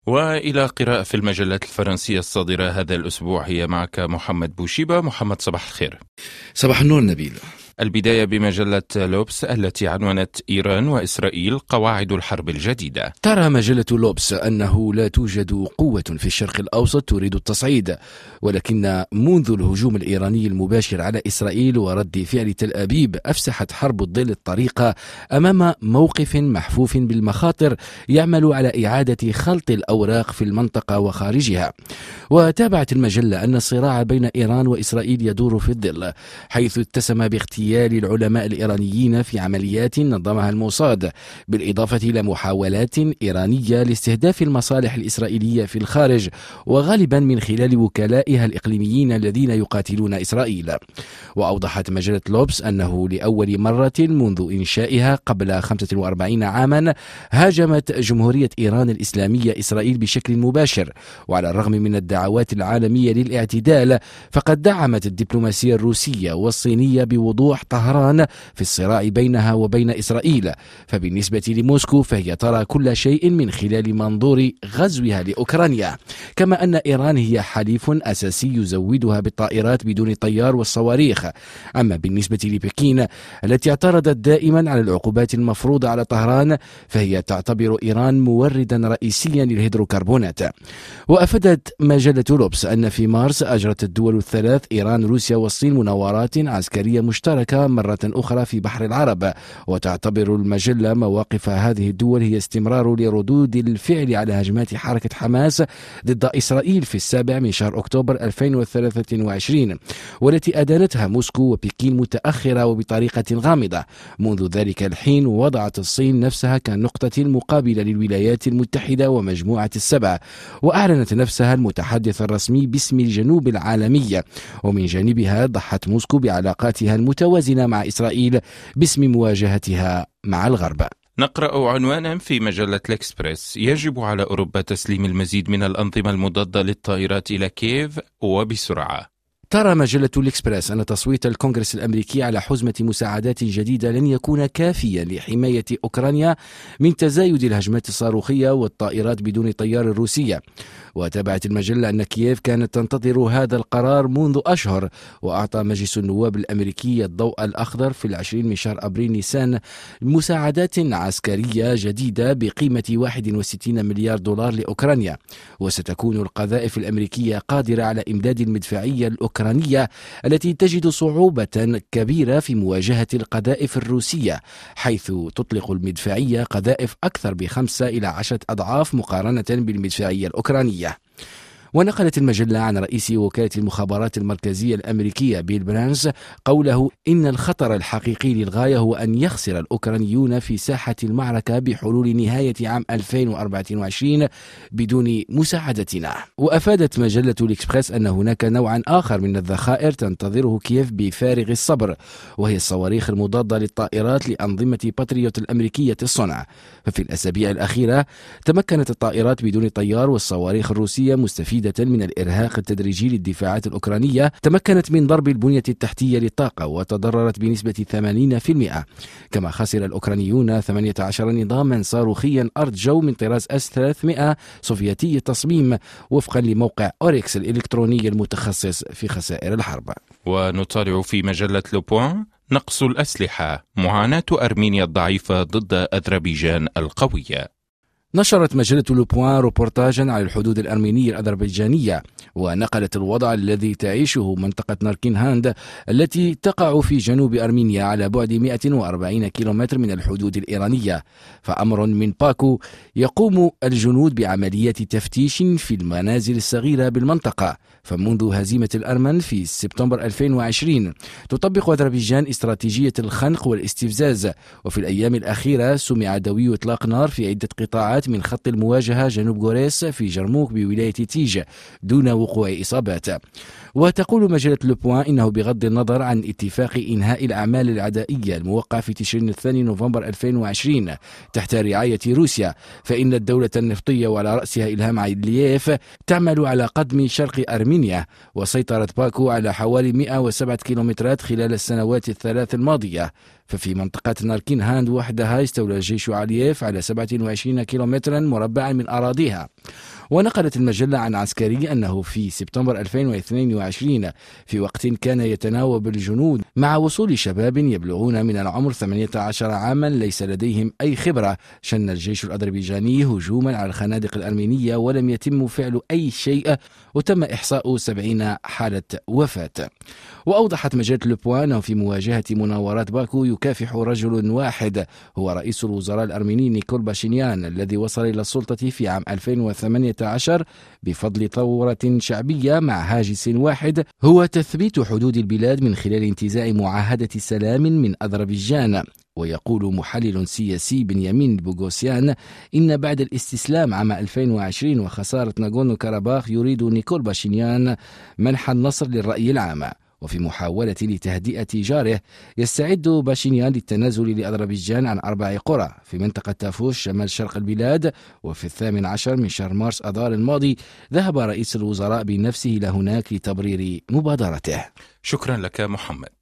وإلى قراءة في المجلات الفرنسية الصادرة هذا الأسبوع، هي معك محمد بوشيبة. محمد، صباح الخير. صباح النور نبيل. البداية بمجلة لوبس التي عنونت إيران وإسرائيل قواعد الحرب الجديدة. ترى مجلة لوبس أنه لا توجد قوة في الشرق الأوسط تريد التصعيد، ولكن منذ الهجوم الإيراني المباشر على إسرائيل ورد فعل تل أبيب أفسحت حرب الظل الطريق أمام موقف محفوف بالمخاطر يعمل على إعادة خلط الأوراق في المنطقة وخارجها. وتابعت المجلة أن الصراع بين إيران وإسرائيل يدور في الظل، حيث اتسم باغتيال العلماء الإيرانيين في عمليات نظمها الموساد، بالإضافة إلى محاولات إيرانية لاستهداف المصالح الإسرائيلية في الخارج، وغالبا من خلال وكلائها الإقليميين الذين يقاتلون إسرائيل. وأوضحت مجلة لوبس أنه لأول مرة منذ إنشائها قبل 45 عاما هاجمت جمهورية إيران الإسلامية إسرائيل بشكل مباشر، وعلى الرغم من الدعوات العالمية للاعتدال فقد دعمت الدبلوماسية الروسية والصينية بوضوح طهران في الصراع بينها وبين إسرائيل. فبالنسبة لموسكو فهي ترى كل شيء من خلال منظور غزوها لأوكرانيا، كما أن إيران هي حليف أساسي يزودها بالطائرات بدون طيار والصواريخ. أما بالنسبة لبكين التي اعترضت دائما على العقوبات المفروضة على طهران فهي تعتبر إيران موردا رئيسيا للهيدروكربونات. وأفادت مجلة لوبس أن في مارس أجرت الدول الثلاث إيران روسيا والصين مناورات عسكرية مشتركة مرة أخرى في بحر العرب، وتعتبر المجلة مواقف هذه الدول هي استمرار لردود الفعل على هجمات حركة حماس ضد إسرائيل في 7 من شهر أكتوبر 2023، والتي أدانتها موسكو وبكين متأخرة وبطريقة غامضة. منذ ذلك الحين وضعت الصين نفسها كنقطة مقابلة للولايات المتحدة ومجموعة السبع، وأعلنت نفسها المتحدث الرسمي باسم الجنوب العالمي. ومن جانبها ضحت موسكو بعلاقاتها المتوازنة مع إسرائيل باسم مواجهتها مع الغرب. نقرأ عنوانا في مجلة الإكسبريس: يجب على أوروبا تسليم المزيد من الأنظمة المضادة للطائرات إلى كييف وبسرعة. ترى مجلة الإكسبريس أن تصويت الكونغرس الأمريكي على حزمة مساعدات جديدة لن يكون كافيا لحماية أوكرانيا من تزايد الهجمات الصاروخية والطائرات بدون طيار الروسية. وتابعت المجلة أن كييف كانت تنتظر هذا القرار منذ أشهر، وأعطى مجلس النواب الأمريكي الضوء الأخضر في 20 من شهر أبريل نيسان مساعدات عسكرية جديدة بقيمة 61 مليار دولار لأوكرانيا. وستكون القذائف الأمريكية قادرة على إمداد المدفعية الأوكرانية التي تجد صعوبة كبيرة في مواجهة القذائف الروسية، حيث تطلق المدفعية قذائف أكثر ب5 إلى 10 أضعاف مقارنة بالمدفعية الأوكرانية. ونقلت المجلة عن رئيس وكالة المخابرات المركزية الأمريكية بيل برانز قوله إن الخطر الحقيقي للغاية هو أن يخسر الأوكرانيون في ساحة المعركة بحلول نهاية عام 2024 بدون مساعدتنا. وأفادت مجلة الإكسبريس أن هناك نوعا آخر من الذخائر تنتظره كييف بفارغ الصبر، وهي الصواريخ المضادة للطائرات لأنظمة باتريوت الأمريكية الصنع. ففي الأسابيع الأخيرة تمكنت الطائرات بدون طيار والصواريخ الروسية مستفيدة من الإرهاق التدريجي للدفاعات الأوكرانية، تمكنت من ضرب البنية التحتية للطاقة وتضررت بنسبة 80%. كما خسر الأوكرانيون 18 نظاما صاروخيا أرض جو من طراز S-300 سوفيتي التصميم، وفقا لموقع أوريكس الإلكتروني المتخصص في خسائر الحرب. ونطالع في مجلة لوبوان: نقص الأسلحة، معاناة أرمينيا الضعيفة ضد أذربيجان القوية. نشرت مجلة لوبوان روبورتاجا على الحدود الأرمينية الأذربيجانية، ونقلت الوضع الذي تعيشه منطقة ناركين هاند التي تقع في جنوب أرمينيا على بعد 140 كيلومتر من الحدود الإيرانية. فأمر من باكو يقوم الجنود بعمليات تفتيش في المنازل الصغيرة بالمنطقة. فمنذ هزيمة الأرمن في سبتمبر 2020 تطبق أذربيجان استراتيجية الخنق والاستفزاز، وفي الأيام الأخيرة سمع دوي إطلاق نار في عدة قطاعات من خط المواجهة جنوب غوريس في جرموك بولاية تيج دون وقوع إصابات. وتقول مجلة لوبوان إنه بغض النظر عن اتفاق إنهاء الأعمال العدائية الموقع في تشرين الثاني نوفمبر 2020 تحت رعاية روسيا، فإن الدولة النفطية وعلى رأسها إلهام علييف تعمل على قضم شرق أرمينيا، وسيطرت باكو على حوالي 107 كيلومترات خلال السنوات الثلاث الماضية. ففي منطقة ناركين هاند وحدها استولى جيش علييف على 27 كيلومترا مربعا من أراضيها. ونقلت المجلة عن عسكري أنه في سبتمبر 2022 في وقت كان يتناوب الجنود مع وصول شباب يبلغون من العمر 18 عاما ليس لديهم أي خبرة، شن الجيش الأذربيجاني هجوما على الخنادق الأرمينية ولم يتم فعل أي شيء، وتم إحصاء 70 حالة وفاة. وأوضحت مجلة لوبوان أنه في مواجهة مناورات باكو يكافح رجل واحد هو رئيس الوزراء الأرميني نيكول باشينيان الذي وصل إلى السلطة في عام 2018 بفضل ثورة شعبية مع هاجس واحد هو تثبيت حدود البلاد من خلال انتزاع معاهدة سلام من أذربيجان. ويقول محلل سياسي بنيامين بوغوسيان إن بعد الاستسلام عام 2020 وخسارة ناغورنو كاراباخ يريد نيكول باشينيان منح النصر للرأي العام. وفي محاولة لتهدئة جاره يستعد باشينيان للتنازل لأذربيجان عن 4 قرى في منطقة تافوش شمال شرق البلاد. وفي 18 من شهر مارس أذار الماضي ذهب رئيس الوزراء بنفسه إلى هناك لتبرير مبادرته. شكرا لك محمد.